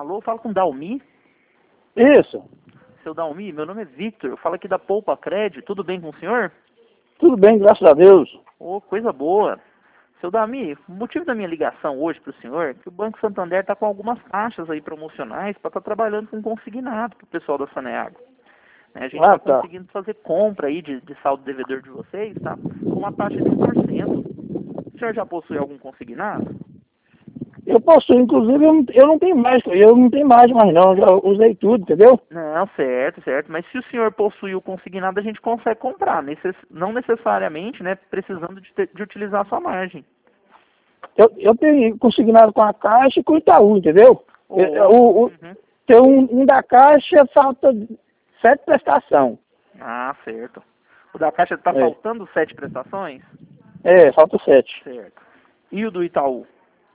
Alô, fala com o Dalmi. Isso. Seu Dalmi, meu nome é Victor, eu falo aqui da Poupa Crédito, tudo bem com o senhor? Tudo bem, graças a Deus. Ô, coisa boa. Seu Dalmi, o motivo da minha ligação hoje para o senhor é que o Banco Santander está com algumas taxas aí promocionais para estar trabalhando com consignado para o pessoal da Saneago. A gente está conseguindo fazer compra aí de saldo devedor de vocês, tá? Com uma taxa de 1%. O senhor já possui algum consignado? Eu possuo, inclusive, eu não tenho mais, mas não, já usei tudo, entendeu? Não, certo. Mas se o senhor possui o consignado, a gente consegue comprar, não necessariamente, né, precisando de utilizar a sua margem. Eu tenho consignado com a Caixa e com o Itaú, entendeu? Tem um da Caixa, falta 7 prestações. Ah, certo. O da Caixa está faltando 7 prestações? Falta 7. Certo. E o do Itaú?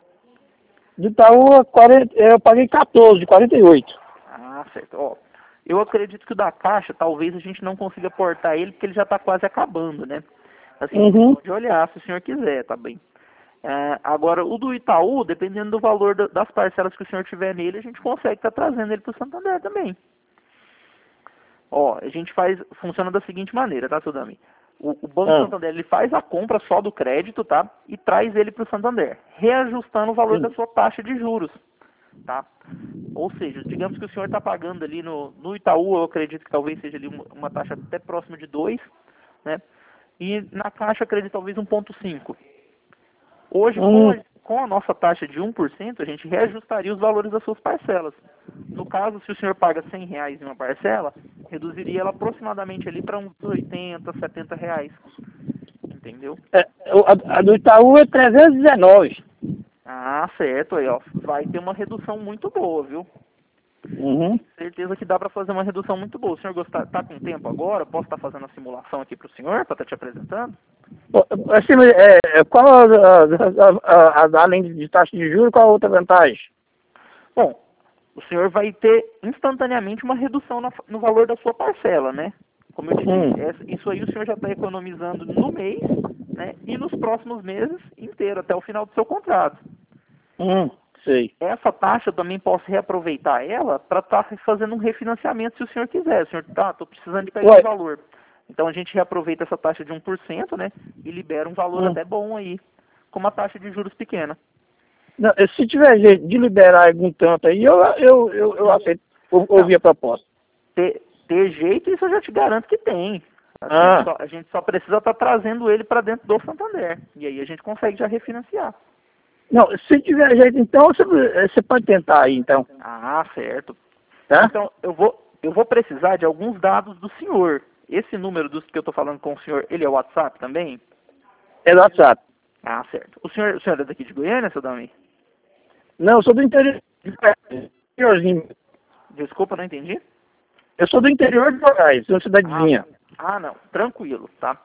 Do Itaú, eu paguei 14, 48. Ah, certo. Ó, eu acredito que o da Caixa, talvez a gente não consiga portar ele, porque ele já está quase acabando, né? Assim, pode olhar se o senhor quiser, tá bem? Agora, o do Itaú, dependendo do valor das parcelas que o senhor tiver nele, a gente consegue estar trazendo ele para o Santander também. Ó, a gente funciona da seguinte maneira, tá, seu Dami? O Banco Santander, ele faz a compra só do crédito, tá? E traz ele para o Santander, reajustando o valor da sua taxa de juros, tá? Ou seja, digamos que o senhor está pagando ali no Itaú, eu acredito que talvez seja ali uma taxa até próxima de 2, né? E na Caixa, acredito talvez 1,5. Hoje, com a nossa taxa de 1%, a gente reajustaria os valores das suas parcelas. No caso, se o senhor paga R$100 em uma parcela, reduziria ela aproximadamente ali para uns R$80, R$70. Entendeu? A do Itaú é 319. Ah, certo. Aí, ó, vai ter uma redução muito boa, viu? Certeza que dá para fazer uma redução muito boa. O senhor está com tempo agora? Posso estar fazendo a simulação aqui para o senhor, para estar te apresentando? Assim, além de taxa de juros, qual a outra vantagem? Bom, o senhor vai ter instantaneamente uma redução no valor da sua parcela, né? Como eu te disse, isso aí o senhor já está economizando no mês, né? E nos próximos meses inteiro, até o final do seu contrato. Sei. Essa taxa eu também posso reaproveitar ela para estar fazendo um refinanciamento se o senhor quiser. O senhor estou precisando de pegar um valor. Então a gente reaproveita essa taxa de 1%, né? E libera um valor até bom aí, com uma taxa de juros pequena. Não, se tiver jeito de liberar algum tanto aí, eu aceito ouvir a proposta. Ter jeito, isso eu já te garanto que tem. A gente só precisa estar trazendo ele para dentro do Santander. E aí a gente consegue já refinanciar. Não, se tiver jeito, então, você pode tentar aí, então. Ah, certo. Tá? Então, eu vou precisar de alguns dados do senhor. Esse número dos que eu estou falando com o senhor, ele é o WhatsApp também? É do WhatsApp. Ah, certo. O senhor é daqui de Goiânia, seu Dami? Não, eu sou do interiorzinho. Desculpa, não entendi. Eu sou do interior de Goiás, de uma cidadezinha. Não. Tranquilo, tá?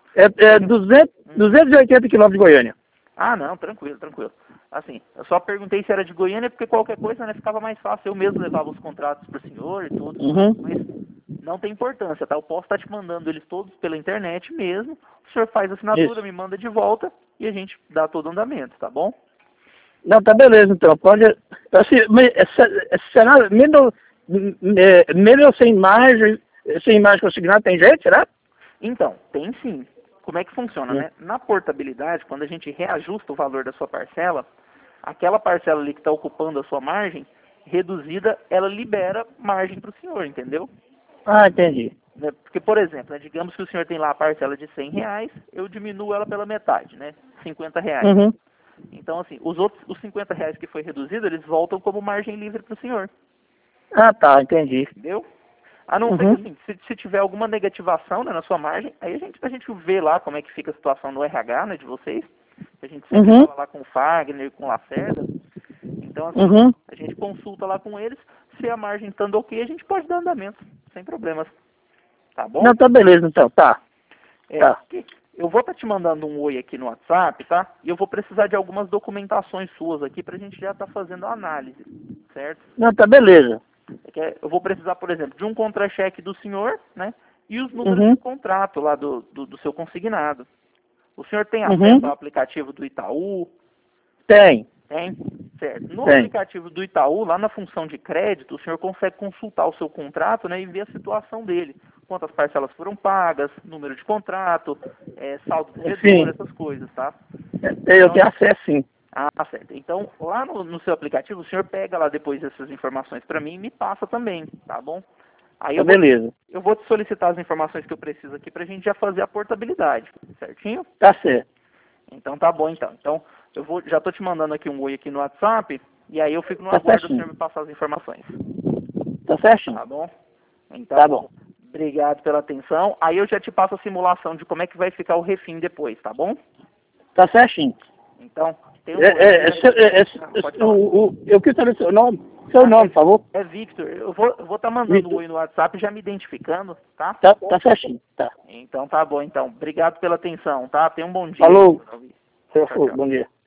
280 quilômetros de Goiânia. Ah, não, tranquilo. Assim, eu só perguntei se era de Goiânia porque qualquer coisa, né, ficava mais fácil. Eu mesmo levava os contratos pro senhor e tudo. Mas não tem importância, tá? Eu posso estar te mandando eles todos pela internet mesmo. O senhor faz a assinatura, me manda de volta e a gente dá todo o andamento, tá bom? Não, tá beleza, então. Pode... Assim, será mesmo sem imagem consignada, tem jeito, será? Então, tem sim. Como é que funciona, né? Na portabilidade, quando a gente reajusta o valor da sua parcela, aquela parcela ali que está ocupando a sua margem, reduzida, ela libera margem para o senhor, entendeu? Ah, entendi. Porque, por exemplo, digamos que o senhor tem lá a parcela de R$100, eu diminuo ela pela metade, né? R$50. Então, assim, os R$50 que foi reduzido, eles voltam como margem livre para o senhor. Ah, tá, entendi. Entendeu? A não ser que, assim, se tiver alguma negativação, né, na sua margem, aí a gente vê lá como é que fica a situação no RH, né, de vocês. A gente sempre fala lá com o Fagner, com o Lacerda. Então, assim, a gente consulta lá com eles. Se a margem estando ok, a gente pode dar andamento, sem problemas. Tá bom? Não, tá beleza, então, tá. Eu vou estar te mandando um oi aqui no WhatsApp, tá? E eu vou precisar de algumas documentações suas aqui pra gente já estar fazendo a análise, certo? Não, tá beleza. Eu vou precisar, por exemplo, de um contra-cheque do senhor, né? E os números de contrato lá do seu consignado. O senhor tem acesso ao aplicativo do Itaú? Tem. Tem? Certo. No Tem. aplicativo do Itaú, lá na função de crédito, o senhor consegue consultar o seu contrato, né, e ver a situação dele. Quantas parcelas foram pagas, número de contrato, saldo de devedor, essas coisas, tá? Eu tenho acesso, sim. Ah, certo. Então, lá no seu aplicativo, o senhor pega lá depois essas informações para mim e me passa também, tá bom? Aí Tá, beleza. eu vou te solicitar as informações que eu preciso aqui pra gente já fazer a portabilidade, certinho? Tá certo. Então tá bom então. Então, já tô te mandando aqui um oi aqui no WhatsApp, e aí eu fico no Tá aguardo do certinho. senhor me passar as informações. Tá certinho. Tá bom? Então, Tá bom. obrigado pela atenção. Aí eu já te passo a simulação de como é que vai ficar o refim depois, tá bom? Tá certinho. Então, tem um pode falar. Eu quis saber seu nome. Seu nome, por favor. É Victor. Eu vou tá mandando um oi no WhatsApp já me identificando, tá? Tá certinho. Tá. Então tá bom, então. Obrigado pela atenção, tá? Tenha um bom dia. Falou. Tchau, tchau. Bom dia.